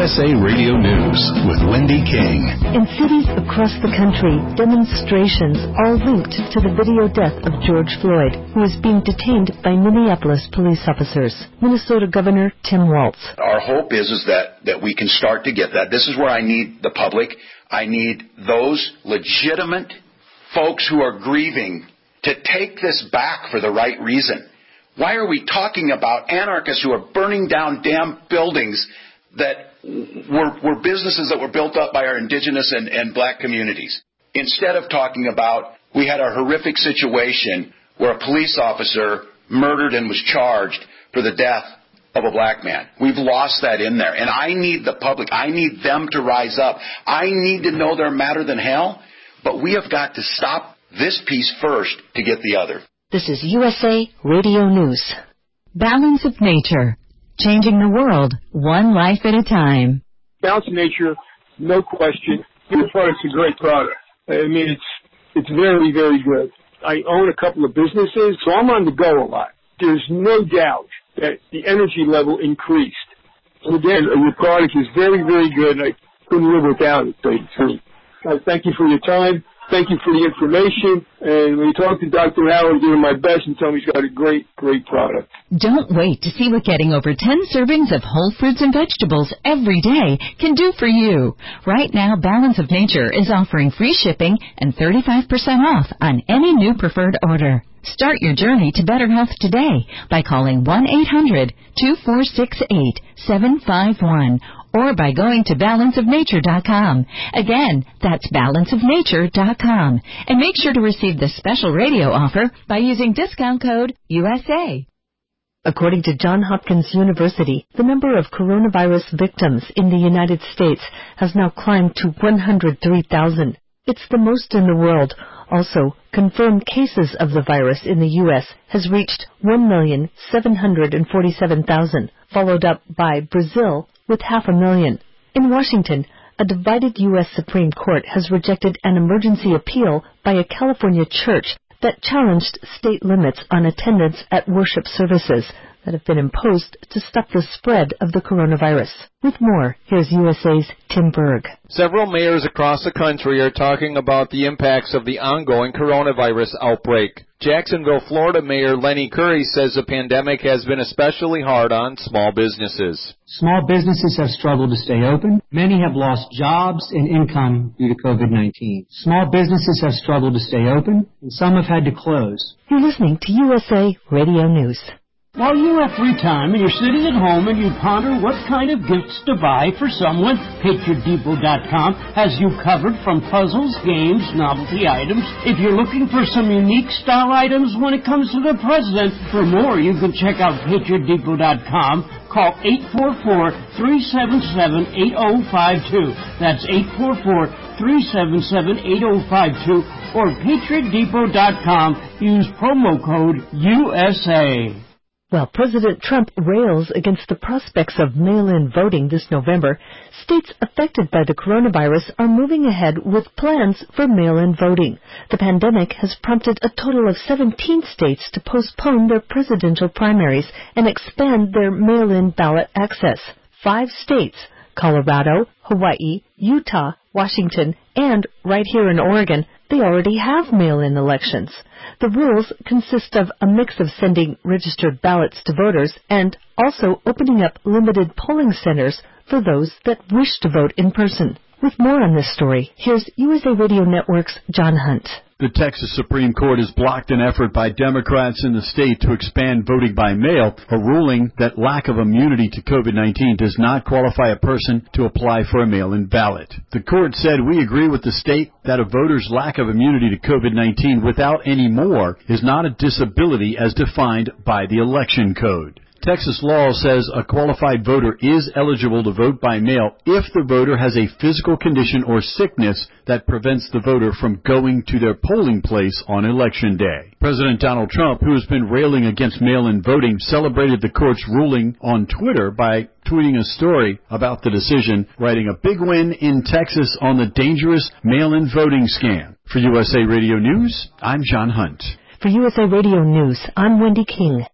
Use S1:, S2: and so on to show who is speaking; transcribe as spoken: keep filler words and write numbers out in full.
S1: S A Radio News with Wendy King.
S2: In cities across the country, demonstrations are linked to the video death of George Floyd, who is being detained by Minneapolis police officers. Minnesota Governor Tim Walz.
S3: Our hope is, is that, that we can start to get that. This is where I need the public. I need those legitimate folks who are grieving to take this back for the right reason. Why are we talking about anarchists who are burning down damn buildings that were, were businesses that were built up by our indigenous and, and black communities? Instead of talking about, we had a horrific situation where a police officer murdered and was charged for the death of a black man. We've lost that in there. And I need the public, I need them to rise up. I need to know they're madder than hell, but we have got to stop this piece first to get the other.
S2: This is U S A Radio News.
S4: Balance of Nature, changing the world one life at a time.
S5: Balance of Nature, no question. Your product's a great product. I mean, it's it's very, very good. I own a couple of businesses, so I'm on the go a lot. There's no doubt that the energy level increased. And again, your product is very, very good. I couldn't live without it. So, uh, thank you for your time. Thank you for the information. And when you talk to Doctor Howard, give him my best and tell him he's got a great, great product.
S4: Don't wait to see what getting over ten servings of whole fruits and vegetables every day can do for you. Right now, Balance of Nature is offering free shipping and thirty-five percent off on any new preferred order. Start your journey to better health today by calling one eight hundred two four six eight seven five one or by going to balance of nature dot com. Again, that's balance of nature dot com. And make sure to receive this special radio offer by using discount code U S A.
S2: According to Johns Hopkins University, the number of coronavirus victims in the United States has now climbed to one hundred three thousand. It's the most in the world. Also, confirmed cases of the virus in the U S has reached one million seven hundred forty-seven thousand, followed up by Brazil with half a million. In Washington, a divided U S Supreme Court has rejected an emergency appeal by a California church that challenged state limits on attendance at worship services that have been imposed to stop the spread of the coronavirus. With more, here's U S A's Tim Berg.
S6: Several mayors across the country are talking about the impacts of the ongoing coronavirus outbreak. Jacksonville, Florida Mayor Lenny Curry says the pandemic has been especially hard on small businesses.
S7: Small businesses have struggled to stay open. Many have lost jobs and income due to COVID nineteen. Small businesses have struggled to stay open, and some have had to close.
S2: You're listening to U S A Radio News.
S8: While you have free time and you're sitting at home and you ponder what kind of gifts to buy for someone, Patriot Depot dot com has you covered from puzzles, games, novelty items. If you're looking for some unique style items when it comes to the president, for more you can check out Patriot Depot dot com. Call eight four four, three seven seven, eight zero five two. That's eight four four, three seven seven, eight zero five two or Patriot Depot dot com. Use promo code U S A.
S2: While President Trump rails against the prospects of mail-in voting this November, states affected by the coronavirus are moving ahead with plans for mail-in voting. The pandemic has prompted a total of seventeen states to postpone their presidential primaries and expand their mail-in ballot access. Five states, Colorado, Hawaii, Utah, Washington, and right here in Oregon, they already have mail-in elections. The rules consist of a mix of sending registered ballots to voters and also opening up limited polling centers for those that wish to vote in person. With more on this story, here's U S A Radio Network's John Hunt.
S9: The Texas Supreme Court has blocked an effort by Democrats in the state to expand voting by mail, a ruling that lack of immunity to COVID nineteen does not qualify a person to apply for a mail-in ballot. The court said, we agree with the state that a voter's lack of immunity to COVID nineteen without any more is not a disability as defined by the election code. Texas law says a qualified voter is eligible to vote by mail if the voter has a physical condition or sickness that prevents the voter from going to their polling place on Election Day. President Donald Trump, who has been railing against mail-in voting, celebrated the court's ruling on Twitter by tweeting a story about the decision, writing a big win in Texas on the dangerous mail-in voting scam. For U S A Radio News, I'm John Hunt.
S2: For U S A Radio News, I'm Wendy King.